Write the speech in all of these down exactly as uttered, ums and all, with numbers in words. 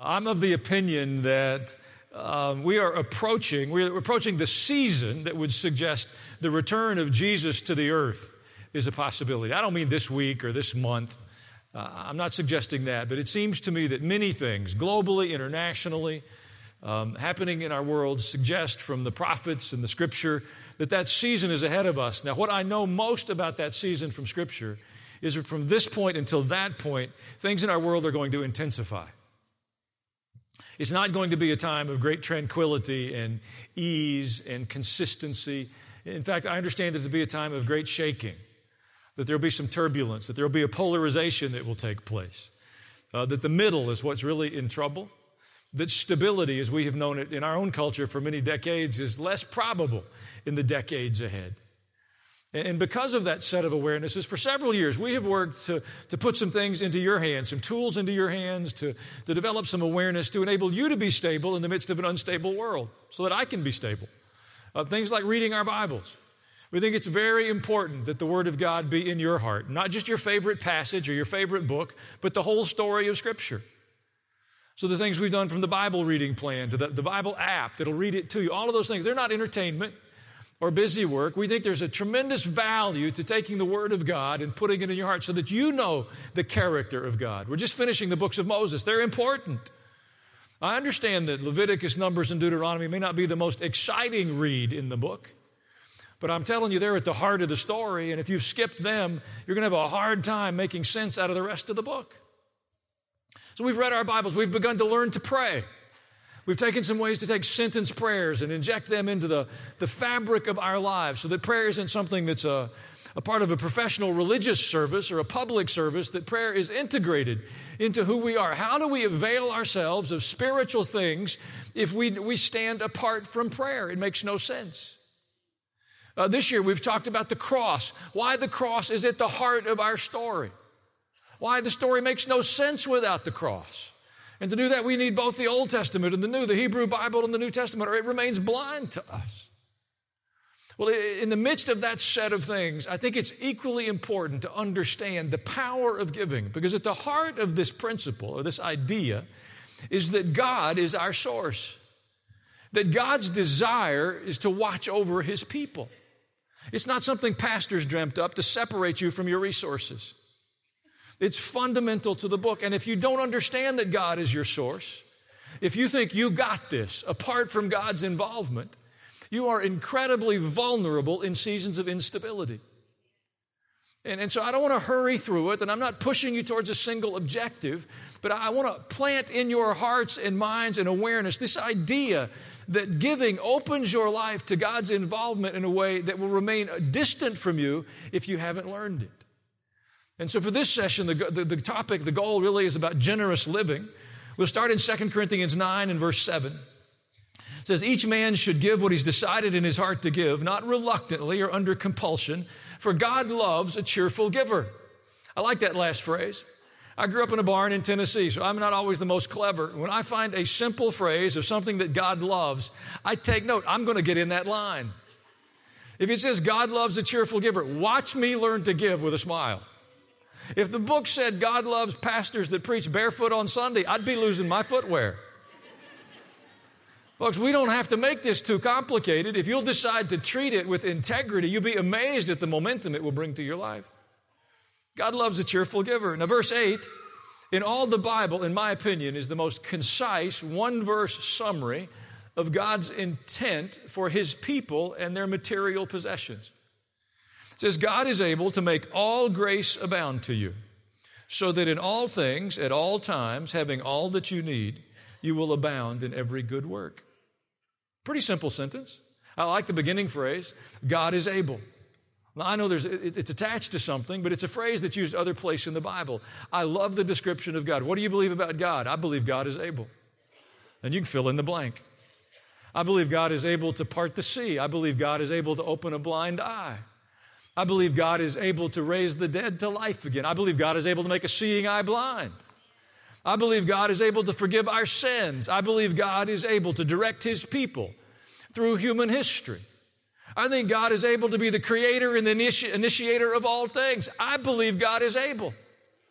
I'm of the opinion that um, we are approaching, we're approaching the season that would suggest the return of Jesus to the earth is a possibility. I don't mean this week or this month. Uh, I'm not suggesting that, but it seems to me that many things, globally, internationally, um, happening in our world suggest from the prophets and the Scripture that that season is ahead of us. Now, what I know most about that season from Scripture is that from this point until that point, things in our world are going to intensify. It's not going to be a time of great tranquility and ease and consistency. In fact, I understand it to be a time of great shaking, that there will be some turbulence, that there will be a polarization that will take place, uh, that the middle is what's really in trouble, that stability, as we have known it in our own culture for many decades, is less probable in the decades ahead. And because of that set of awarenesses, for several years, we have worked to, to put some things into your hands, some tools into your hands, to, to develop some awareness to enable you to be stable in the midst of an unstable world so that I can be stable. Uh, things like reading our Bibles. We think it's very important that the Word of God be in your heart, not just your favorite passage or your favorite book, but the whole story of Scripture. So the things we've done from the Bible reading plan to the, the Bible app that'll read it to you, all of those things, they're not entertainment or busy work. We think there's a tremendous value to taking the Word of God and putting it in your heart so that you know the character of God. We're just finishing the books of Moses. They're important. I understand that Leviticus, Numbers, and Deuteronomy may not be the most exciting read in the book, but I'm telling you, they're at the heart of the story, and if you've skipped them, you're going to have a hard time making sense out of the rest of the book. So we've read our Bibles. We've begun to learn to pray. We've taken some ways to take sentence prayers and inject them into the, the fabric of our lives so that prayer isn't something that's a, a part of a professional religious service or a public service, that prayer is integrated into who we are. How do we avail ourselves of spiritual things if we, we stand apart from prayer? It makes no sense. Uh, this year we've talked about the cross, why the cross is at the heart of our story, why the story makes no sense without the cross. And to do that, we need both the Old Testament and the New, the Hebrew Bible and the New Testament, or it remains blind to us. Well, in the midst of that set of things, I think it's equally important to understand the power of giving, because at the heart of this principle or this idea is that God is our source, that God's desire is to watch over His people. It's not something pastors dreamt up to separate you from your resources. It's fundamental to the book. And if you don't understand that God is your source, if you think you got this apart from God's involvement, you are incredibly vulnerable in seasons of instability. And, and so I don't want to hurry through it, and I'm not pushing you towards a single objective, but I want to plant in your hearts and minds and awareness this idea that giving opens your life to God's involvement in a way that will remain distant from you if you haven't learned it. And so for this session, the, the, the topic, the goal really is about generous living. We'll start in Second Corinthians nine and verse seven. It says, each man should give what he's decided in his heart to give, not reluctantly or under compulsion, for God loves a cheerful giver. I like that last phrase. I grew up in a barn in Tennessee, so I'm not always the most clever. When I find a simple phrase of something that God loves, I take note. I'm going to get in that line. If it says God loves a cheerful giver, watch me learn to give with a smile. If the book said God loves pastors that preach barefoot on Sunday, I'd be losing my footwear. Folks, we don't have to make this too complicated. If you'll decide to treat it with integrity, you'll be amazed at the momentum it will bring to your life. God loves a cheerful giver. Now, verse eight, in all the Bible, in my opinion, is the most concise one-verse summary of God's intent for His people and their material possessions. It says, God is able to make all grace abound to you, so that in all things, at all times, having all that you need, you will abound in every good work. Pretty simple sentence. I like the beginning phrase, God is able. Now, I know there's, it's attached to something, but it's a phrase that's used other places in the Bible. I love the description of God. What do you believe about God? I believe God is able. And you can fill in the blank. I believe God is able to part the sea. I believe God is able to open a blind eye. I believe God is able to raise the dead to life again. I believe God is able to make a seeing eye blind. I believe God is able to forgive our sins. I believe God is able to direct His people through human history. I think God is able to be the creator and the initi- initiator of all things. I believe God is able.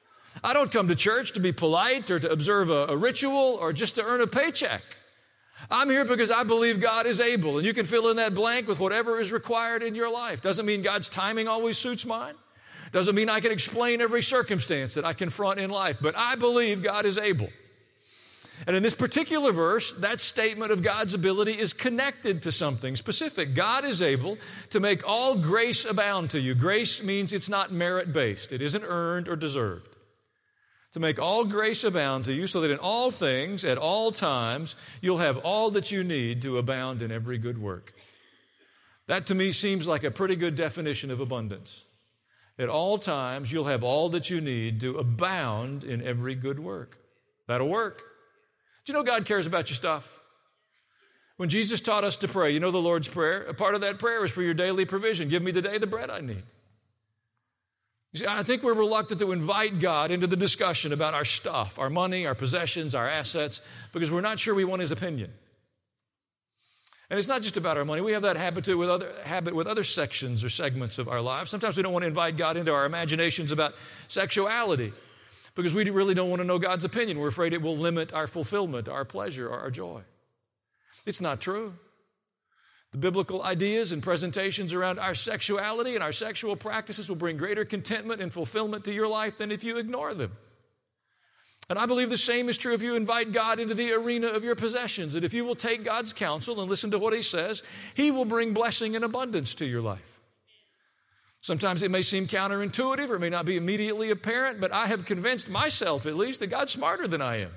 I don't come to church to be polite or to observe a, a ritual or just to earn a paycheck. I'm here because I believe God is able, and you can fill in that blank with whatever is required in your life. Doesn't mean God's timing always suits mine. Doesn't mean I can explain every circumstance that I confront in life, but I believe God is able. And in this particular verse, that statement of God's ability is connected to something specific. God is able to make all grace abound to you. Grace means it's not merit-based. It isn't earned or deserved. To make all grace abound to you so that in all things, at all times, you'll have all that you need to abound in every good work. That to me seems like a pretty good definition of abundance. At all times, you'll have all that you need to abound in every good work. That'll work. Do you know God cares about your stuff? When Jesus taught us to pray, you know the Lord's Prayer? A part of that prayer is for your daily provision. Give me today the bread I need. You see, I think we're reluctant to invite God into the discussion about our stuff, our money, our possessions, our assets, because we're not sure we want His opinion. And it's not just about our money. We have that habit with other, habit with other sections or segments of our lives. Sometimes we don't want to invite God into our imaginations about sexuality because we really don't want to know God's opinion. We're afraid it will limit our fulfillment, our pleasure, or our joy. It's not true. The biblical ideas and presentations around our sexuality and our sexual practices will bring greater contentment and fulfillment to your life than if you ignore them. And I believe the same is true if you invite God into the arena of your possessions. That if you will take God's counsel and listen to what He says, He will bring blessing and abundance to your life. Sometimes it may seem counterintuitive or it may not be immediately apparent, but I have convinced myself at least that God's smarter than I am.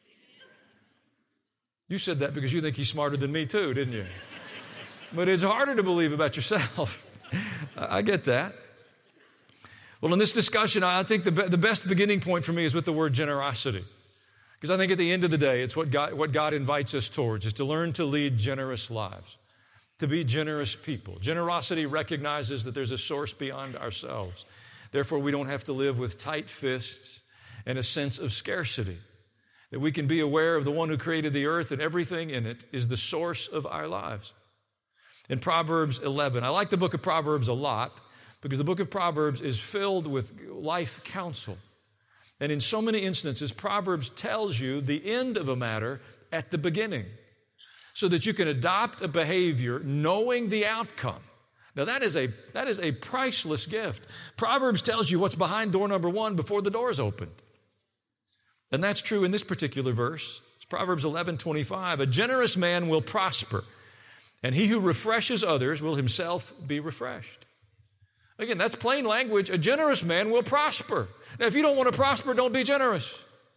You said that because you think He's smarter than me too, didn't you? But it's harder to believe about yourself. I get that. Well, in this discussion, I think the, be- the best beginning point for me is with the word generosity. Because I think at the end of the day, it's what God, what God invites us towards, is to learn to lead generous lives, to be generous people. Generosity recognizes that there's a source beyond ourselves. Therefore, we don't have to live with tight fists and a sense of scarcity. That we can be aware of the one who created the earth and everything in it is the source of our lives. In Proverbs eleven, I like the book of Proverbs a lot because the book of Proverbs is filled with life counsel. And in so many instances, Proverbs tells you the end of a matter at the beginning so that you can adopt a behavior knowing the outcome. Now, that is a, that is a priceless gift. Proverbs tells you what's behind door number one before the door is opened. And that's true in this particular verse. It's Proverbs eleven twenty-five. A generous man will prosper, and he who refreshes others will himself be refreshed. Again, that's plain language. A generous man will prosper. Now, if you don't want to prosper, don't be generous.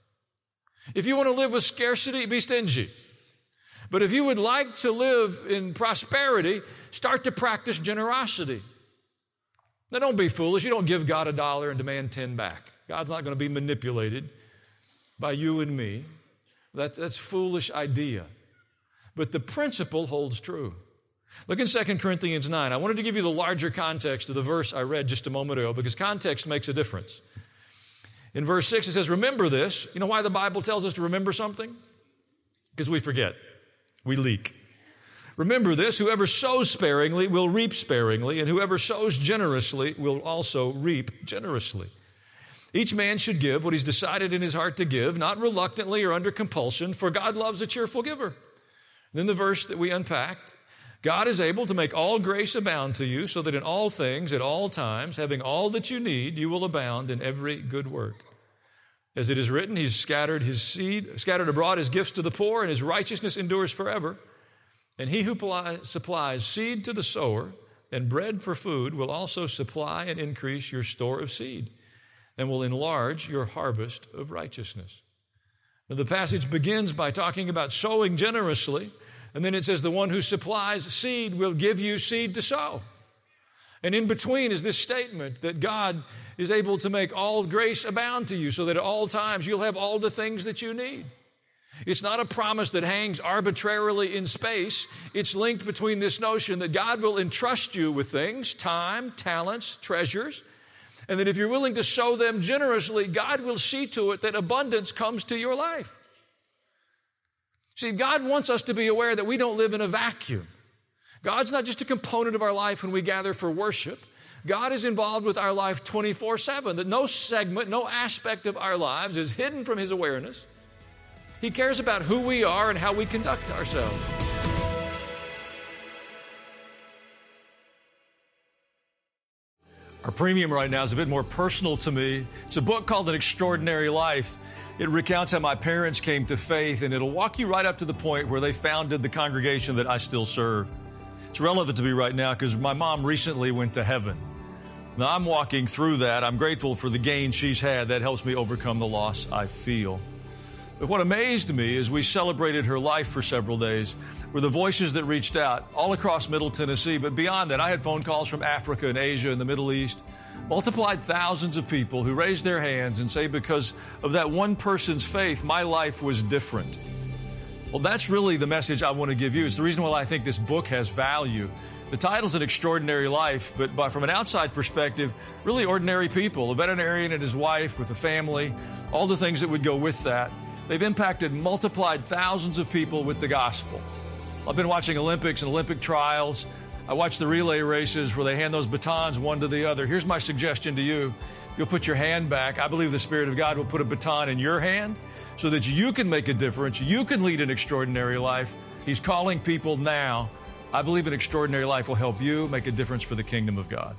If you want to live with scarcity, be stingy. But if you would like to live in prosperity, start to practice generosity. Now, don't be foolish. You don't give God a dollar and demand ten back. God's not going to be manipulated by you and me. That's, that's a foolish idea. But the principle holds true. Look in Second Corinthians nine. I wanted to give you the larger context of the verse I read just a moment ago because context makes a difference. In verse six, it says, remember this. You know why the Bible tells us to remember something? Because we forget. We leak. Remember this, whoever sows sparingly will reap sparingly, and whoever sows generously will also reap generously. Each man should give what he's decided in his heart to give, not reluctantly or under compulsion, for God loves a cheerful giver. Then the verse that we unpacked, God is able to make all grace abound to you so that in all things, at all times, having all that you need, you will abound in every good work. As it is written, He's scattered His seed, scattered abroad His gifts to the poor, and His righteousness endures forever. And He who supplies seed to the sower and bread for food will also supply and increase your store of seed and will enlarge your harvest of righteousness. Now, the passage begins by talking about sowing generously. And then it says, the one who supplies seed will give you seed to sow. And in between is this statement that God is able to make all grace abound to you so that at all times you'll have all the things that you need. It's not a promise that hangs arbitrarily in space. It's linked between this notion that God will entrust you with things, time, talents, treasures, and that if you're willing to sow them generously, God will see to it that abundance comes to your life. See, God wants us to be aware that we don't live in a vacuum. God's not just a component of our life when we gather for worship. God is involved with our life twenty-four seven, that no segment, no aspect of our lives is hidden from His awareness. He cares about who we are and how we conduct ourselves. Our premium right now is a bit more personal to me. It's a book called An Extraordinary Life. It recounts how my parents came to faith, and it'll walk you right up to the point where they founded the congregation that I still serve. It's relevant to me right now because my mom recently went to heaven. Now, I'm walking through that. I'm grateful for the gain she's had. That helps me overcome the loss I feel. But what amazed me is we celebrated her life for several days were the voices that reached out all across Middle Tennessee. But beyond that, I had phone calls from Africa and Asia and the Middle East, multiplied thousands of people who raised their hands and say, because of that one person's faith, my life was different. Well, that's really the message I want to give you. It's the reason why I think this book has value. The title's An Extraordinary Life, but by, from an outside perspective, really ordinary people, a veterinarian and his wife with a family, all the things that would go with that. They've impacted, multiplied thousands of people with the gospel. I've been watching Olympics and Olympic trials. I watch the relay races where they hand those batons one to the other. Here's my suggestion to you. If you'll put your hand back, I believe the Spirit of God will put a baton in your hand so that you can make a difference. You can lead an extraordinary life. He's calling people now. I believe an extraordinary life will help you make a difference for the kingdom of God.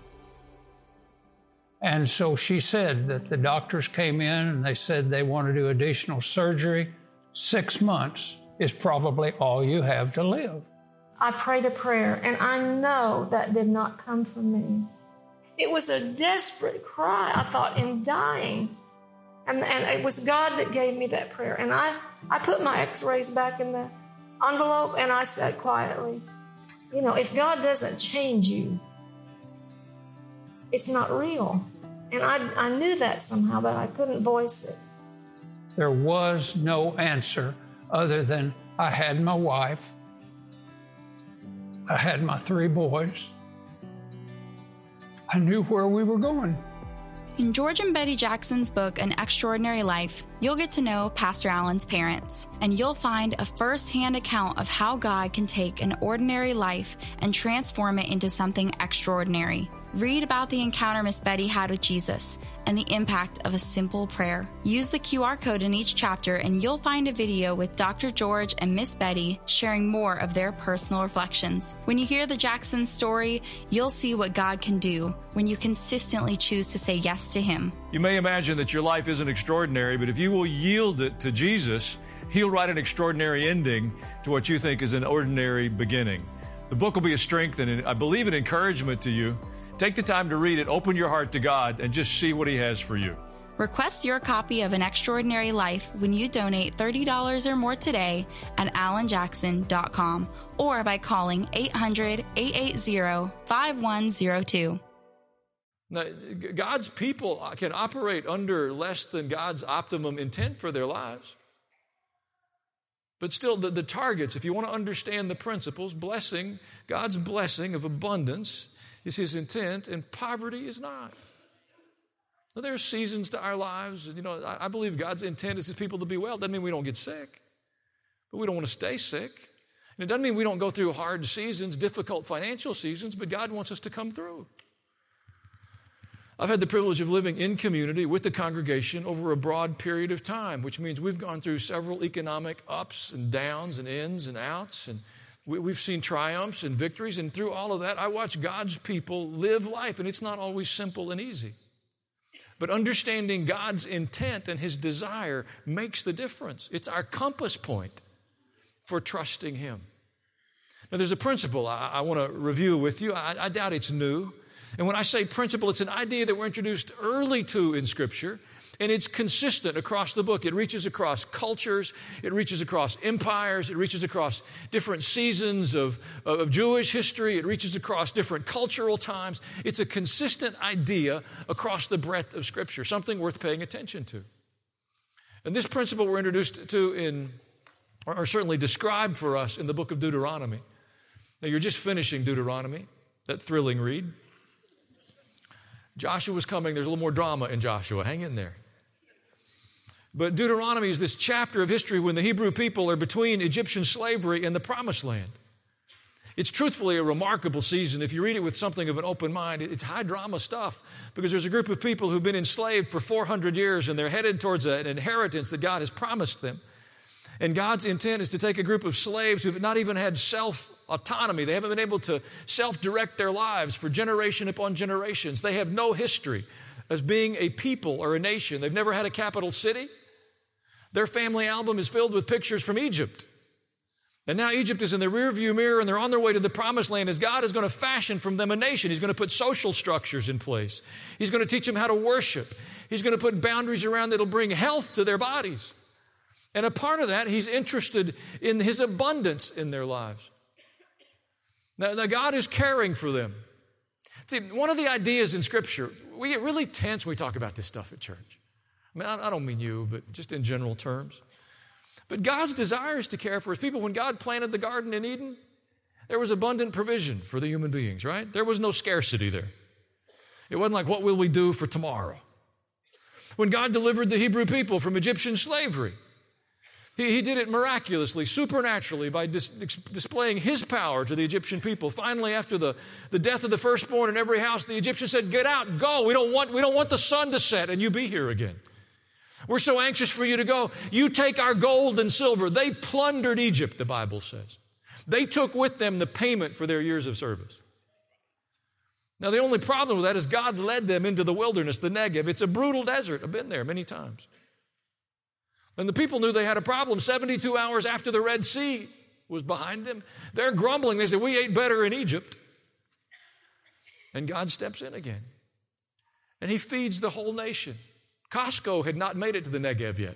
And so she said that the doctors came in and they said they want to do additional surgery. Six months is probably all you have to live. I prayed a prayer, and I know that did not come from me. It was a desperate cry, I thought, in dying. And, and it was God that gave me that prayer. And I, I put my x-rays back in the envelope, and I said quietly, you know, if God doesn't change you, it's not real. And I, I knew that somehow, but I couldn't voice it. There was no answer other than I had my wife, I had my three boys. I knew where we were going. In George and Betty Jackson's book, An Extraordinary Life, you'll get to know Pastor Allen's parents, and you'll find a first-hand account of how God can take an ordinary life and transform it into something extraordinary. Read about the encounter Miss Betty had with Jesus and the impact of a simple prayer. Use the Q R code in each chapter and you'll find a video with Doctor George and Miss Betty sharing more of their personal reflections. When you hear the Jackson story, you'll see what God can do when you consistently choose to say yes to Him. You may imagine that your life isn't extraordinary, but if you will yield it to Jesus, He'll write an extraordinary ending to what you think is an ordinary beginning. The book will be a strength and, I believe, an encouragement to you. Take the time to read it, open your heart to God, and just see what He has for you. Request your copy of An Extraordinary Life when you donate thirty dollars or more today at alan jackson dot com or by calling eight hundred, eight eight zero, five one zero two. Now, God's people can operate under less than God's optimum intent for their lives. But still, the, the targets, if you want to understand the principles, blessing, God's blessing of abundance is His intent, and poverty is not. Now, there are seasons to our lives. You know, I, I believe God's intent is His people to be well. Doesn't mean we don't get sick, but we don't want to stay sick. And it doesn't mean we don't go through hard seasons, difficult financial seasons, but God wants us to come through. I've had the privilege of living in community with the congregation over a broad period of time, which means we've gone through several economic ups and downs and ins and outs, and we've seen triumphs and victories, and through all of that, I watch God's people live life, and it's not always simple and easy. But understanding God's intent and His desire makes the difference. It's our compass point for trusting Him. Now, there's a principle I, I want to review with you. I, I doubt it's new. And when I say principle, it's an idea that we're introduced early to in Scripture, and it's consistent across the book. It reaches across cultures. It reaches across empires. It reaches across different seasons of, of Jewish history. It reaches across different cultural times. It's a consistent idea across the breadth of Scripture, something worth paying attention to. And this principle we're introduced to in, or certainly described for us in the book of Deuteronomy. Now, you're just finishing Deuteronomy, that thrilling read. Joshua's coming. There's a little more drama in Joshua. Hang in there. But Deuteronomy is this chapter of history when the Hebrew people are between Egyptian slavery and the Promised Land. It's truthfully a remarkable season. If you read it with something of an open mind, it's high drama stuff because there's a group of people who've been enslaved for four hundred years and they're headed towards an inheritance that God has promised them. And God's intent is to take a group of slaves who've not even had self-autonomy. They haven't been able to self-direct their lives for generation upon generations. They have no history as being a people or a nation. They've never had a capital city. Their family album is filled with pictures from Egypt. And now Egypt is in the rearview mirror and they're on their way to the promised land as God is going to fashion from them a nation. He's going to put social structures in place. He's going to teach them how to worship. He's going to put boundaries around that will bring health to their bodies. And a part of that, He's interested in His abundance in their lives. Now, now God is caring for them. See, one of the ideas in Scripture, we get really tense when we talk about this stuff at church. I mean, I, I don't mean you, but just in general terms. But God's desire is to care for His people. When God planted the garden in Eden, there was abundant provision for the human beings, right? There was no scarcity there. It wasn't like, what will we do for tomorrow? When God delivered the Hebrew people from Egyptian slavery, He, he did it miraculously, supernaturally, by dis, displaying His power to the Egyptian people. Finally, after the, the death of the firstborn in every house, the Egyptians said, get out, go. We don't want, we don't want the sun to set and you be here again. We're so anxious for you to go. You take our gold and silver. They plundered Egypt, the Bible says. They took with them the payment for their years of service. Now, the only problem with that is God led them into the wilderness, the Negev. It's a brutal desert. I've been there many times. And the people knew they had a problem. seventy-two hours after the Red Sea was behind them, they're grumbling. They said, we ate better in Egypt. And God steps in again. And He feeds the whole nation. Costco had not made it to the Negev yet.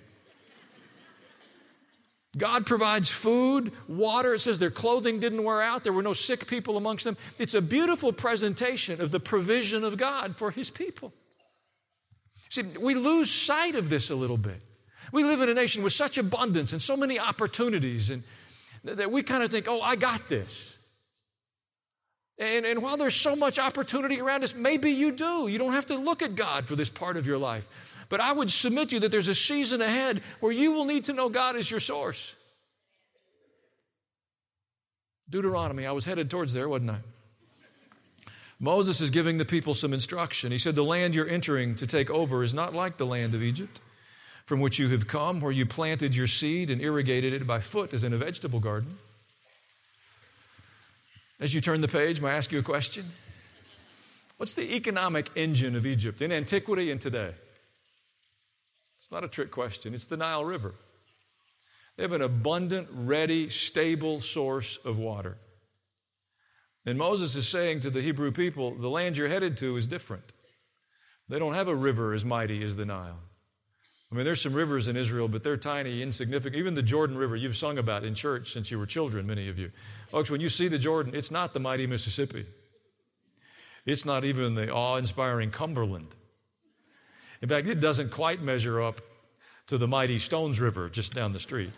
God provides food, water. It says their clothing didn't wear out. There were no sick people amongst them. It's a beautiful presentation of the provision of God for His people. See, we lose sight of this a little bit. We live in a nation with such abundance and so many opportunities and that we kind of think, oh, I got this. And, and while there's so much opportunity around us, maybe you do. You don't have to look at God for this part of your life. But I would submit to you that there's a season ahead where you will need to know God as your source. Deuteronomy, I was headed towards there, wasn't I? Moses is giving the people some instruction. He said, the land you're entering to take over is not like the land of Egypt, from which you have come, where you planted your seed and irrigated it by foot as in a vegetable garden. As you turn the page, may I ask you a question? What's the economic engine of Egypt in antiquity and today? It's not a trick question. It's the Nile River. They have an abundant, ready, stable source of water. And Moses is saying to the Hebrew people, the land you're headed to is different. They don't have a river as mighty as the Nile. I mean, there's some rivers in Israel, but they're tiny, insignificant. Even the Jordan River you've sung about in church since you were children, many of you. Folks, when you see the Jordan, it's not the mighty Mississippi. It's not even the awe-inspiring Cumberland. In fact, it doesn't quite measure up to the mighty Stones River just down the street.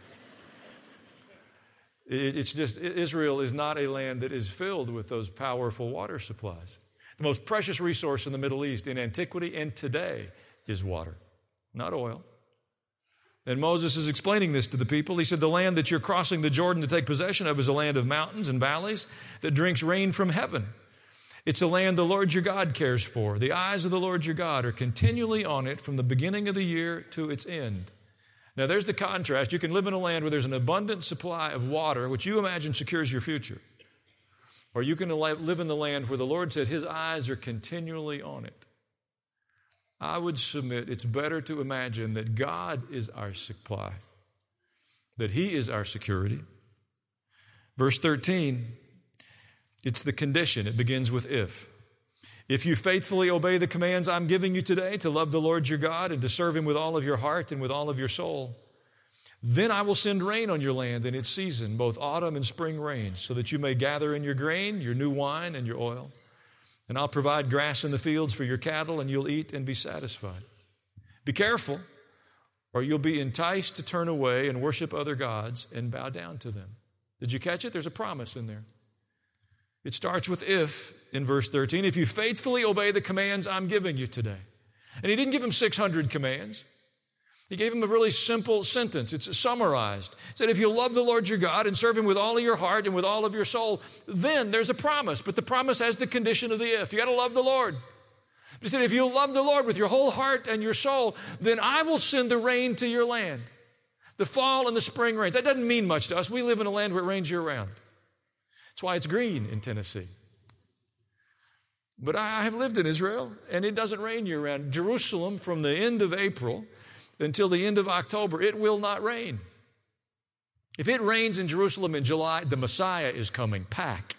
It's just, Israel is not a land that is filled with those powerful water supplies. The most precious resource in the Middle East in antiquity and today is water, not oil. And Moses is explaining this to the people. He said, the land that you're crossing the Jordan to take possession of is a land of mountains and valleys that drinks rain from heaven. It's a land the Lord your God cares for. The eyes of the Lord your God are continually on it from the beginning of the year to its end. Now, there's the contrast. You can live in a land where there's an abundant supply of water, which you imagine secures your future. Or you can live in the land where the Lord said His eyes are continually on it. I would submit it's better to imagine that God is our supply, that He is our security. Verse thirteen, it's the condition. It begins with if. If you faithfully obey the commands I'm giving you today to love the Lord your God and to serve Him with all of your heart and with all of your soul, then I will send rain on your land in its season, both autumn and spring rains, so that you may gather in your grain, your new wine, and your oil. And I'll provide grass in the fields for your cattle, and you'll eat and be satisfied. Be careful, or you'll be enticed to turn away and worship other gods and bow down to them. Did you catch it? There's a promise in there. It starts with if in verse thirteen. If you faithfully obey the commands I'm giving you today. And He didn't give them six hundred commands. He gave him a really simple sentence. It's summarized. He said, if you love the Lord your God and serve him with all of your heart and with all of your soul, then there's a promise. But the promise has the condition of the if. You got to love the Lord. He said, if you love the Lord with your whole heart and your soul, then I will send the rain to your land. The fall and the spring rains. That doesn't mean much to us. We live in a land where it rains year-round. That's why it's green in Tennessee. But I have lived in Israel, and it doesn't rain year-round. Jerusalem, from the end of April until the end of October, it will not rain. If it rains in Jerusalem in July, the Messiah is coming. Pack.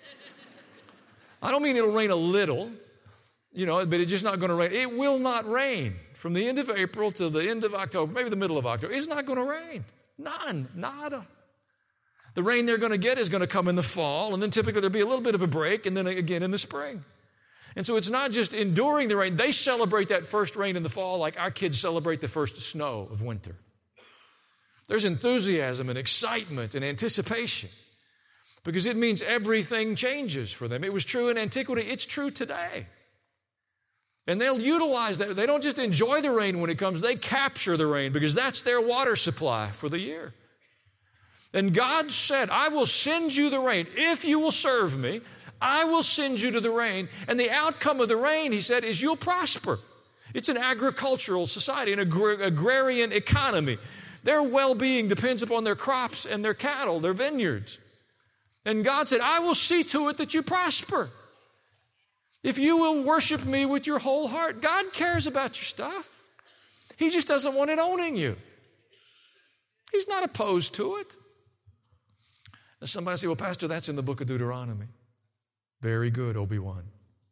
I don't mean it'll rain a little, you know, but it's just not going to rain. It will not rain from the end of April to the end of October, maybe the middle of October. It's not going to rain. None. Nada. The rain they're going to get is going to come in the fall, and then typically there'll be a little bit of a break, and then again in the spring. And so it's not just enduring the rain. They celebrate that first rain in the fall like our kids celebrate the first snow of winter. There's enthusiasm and excitement and anticipation because it means everything changes for them. It was true in antiquity. It's true today. And they'll utilize that. They don't just enjoy the rain when it comes. They capture the rain because that's their water supply for the year. And God said, I will send you the rain. If you will serve me, I will send you to the rain. And the outcome of the rain, he said, is you'll prosper. It's an agricultural society, an agr- agrarian economy. Their well-being depends upon their crops and their cattle, their vineyards. And God said, I will see to it that you prosper. If you will worship me with your whole heart. God cares about your stuff. He just doesn't want it owning you. He's not opposed to it. And somebody say, well, Pastor, that's in the book of Deuteronomy. Very good, Obi-Wan.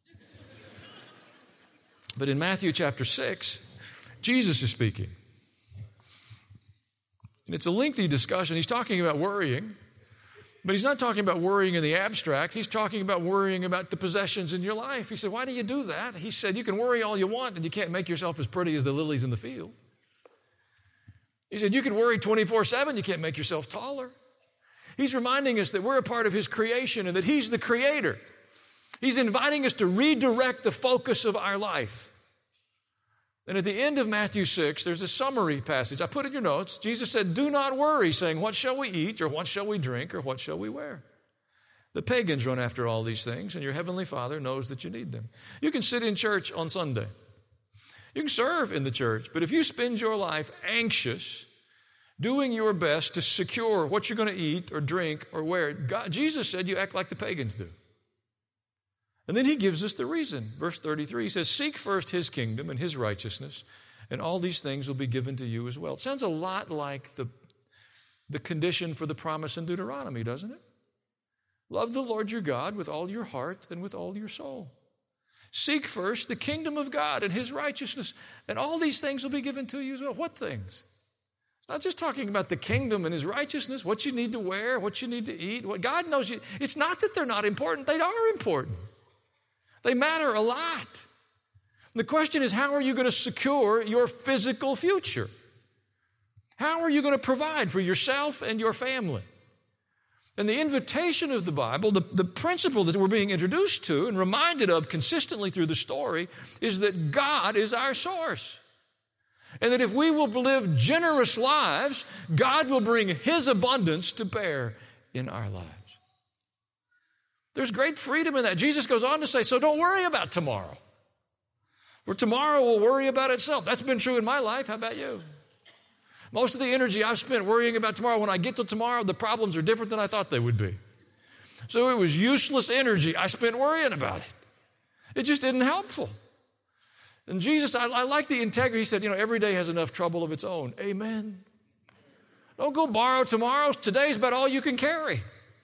But in Matthew chapter six, Jesus is speaking. And it's a lengthy discussion. He's talking about worrying, but he's not talking about worrying in the abstract. He's talking about worrying about the possessions in your life. He said, why do you do that? He said, you can worry all you want, and you can't make yourself as pretty as the lilies in the field. He said, you can worry twenty-four seven, you can't make yourself taller. He's reminding us that we're a part of his creation and that he's the creator. He's inviting us to redirect the focus of our life. And at the end of Matthew six, there's a summary passage. I put in your notes. Jesus said, do not worry, saying, what shall we eat, or what shall we drink, or what shall we wear? The pagans run after all these things, and your heavenly Father knows that you need them. You can sit in church on Sunday. You can serve in the church, but if you spend your life anxious, doing your best to secure what you're going to eat or drink or wear, God, Jesus said you act like the pagans do. And then he gives us the reason. Verse thirty-three, he says, seek first his kingdom and his righteousness, and all these things will be given to you as well. It sounds a lot like the, the condition for the promise in Deuteronomy, doesn't it? Love the Lord your God with all your heart and with all your soul. Seek first the kingdom of God and his righteousness, and all these things will be given to you as well. What things? It's not just talking about the kingdom and his righteousness, what you need to wear, what you need to eat. What God knows you. It's not that they're not important. They are important. They matter a lot. The question is, how are you going to secure your physical future? How are you going to provide for yourself and your family? And the invitation of the Bible, the, the principle that we're being introduced to and reminded of consistently through the story is that God is our source. And that if we will live generous lives, God will bring his abundance to bear in our lives. There's great freedom in that. Jesus goes on to say, so don't worry about tomorrow. For tomorrow will worry about itself. That's been true in my life. How about you? Most of the energy I've spent worrying about tomorrow, when I get to tomorrow, the problems are different than I thought they would be. So it was useless energy I spent worrying about it. It just isn't helpful. And Jesus, I, I like the integrity. He said, you know, every day has enough trouble of its own. Amen. Don't go borrow tomorrow's. Today's about all you can carry.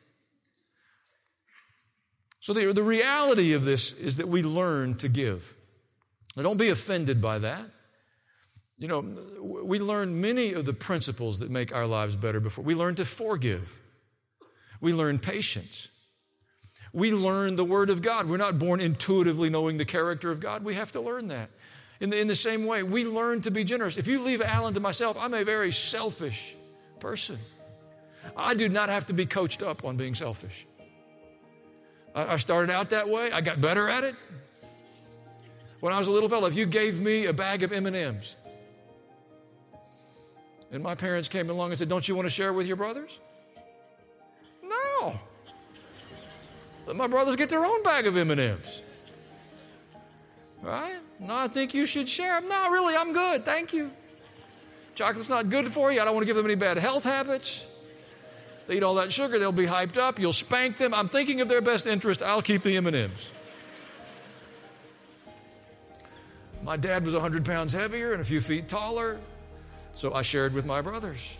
So the, the reality of this is that we learn to give. Now, don't be offended by that. You know, we learn many of the principles that make our lives better before. We learn to forgive. We learn patience. We learn the Word of God. We're not born intuitively knowing the character of God. We have to learn that. In the, in the same way, we learn to be generous. If you leave Alan to myself, I'm a very selfish person. I do not have to be coached up on being selfish. I started out that way. I got better at it. When I was a little fellow, if you gave me a bag of M and M's, And my parents came along and said, don't you want to share with your brothers? No. Let my brothers get their own bag of M and M's. Right? No, I think you should share them. No, really, I'm good. Thank you. Chocolate's not good for you. I don't want to give them any bad health habits. They eat all that sugar, they'll be hyped up. You'll spank them. I'm thinking of their best interest. I'll keep the M and M's. My dad was one hundred pounds heavier and a few feet taller, so I shared with my brothers.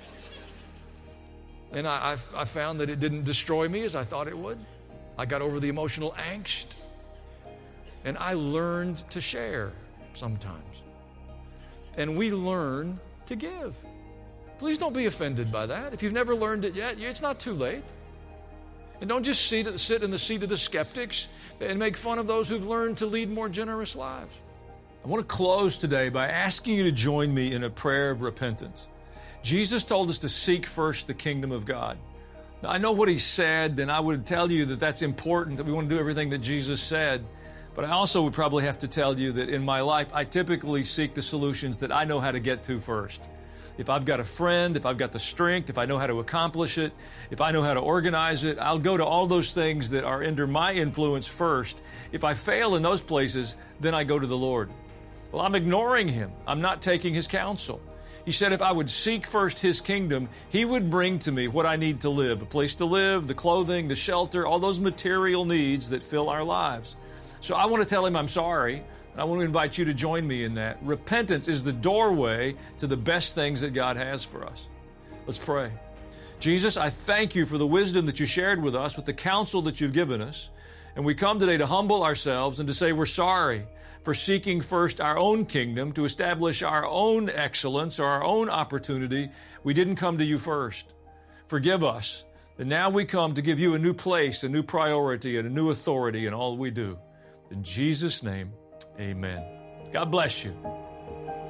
And I, I, I found that it didn't destroy me as I thought it would. I got over the emotional angst, and I learned to share sometimes. And we learn to give. Please don't be offended by that. If you've never learned it yet, it's not too late. And don't just sit, sit in the seat of the skeptics and make fun of those who've learned to lead more generous lives. I want to close today by asking you to join me in a prayer of repentance. Jesus told us to seek first the kingdom of God. Now, I know what he said, and I would tell you that that's important, that we want to do everything that Jesus said. But I also would probably have to tell you that in my life, I typically seek the solutions that I know how to get to first. If I've got a friend, if I've got the strength, if I know how to accomplish it, if I know how to organize it, I'll go to all those things that are under my influence first. If I fail in those places, then I go to the Lord. Well, I'm ignoring him. I'm not taking his counsel. He said if I would seek first his kingdom, he would bring to me what I need to live, a place to live, the clothing, the shelter, all those material needs that fill our lives. So I want to tell him I'm sorry, and I want to invite you to join me in that. Repentance is the doorway to the best things that God has for us. Let's pray. Jesus, I thank you for the wisdom that you shared with us, with the counsel that you've given us. And we come today to humble ourselves and to say we're sorry for seeking first our own kingdom, to establish our own excellence or our own opportunity. We didn't come to you first. Forgive us. And now we come to give you a new place, a new priority, and a new authority in all we do. In Jesus' name, amen. God bless you.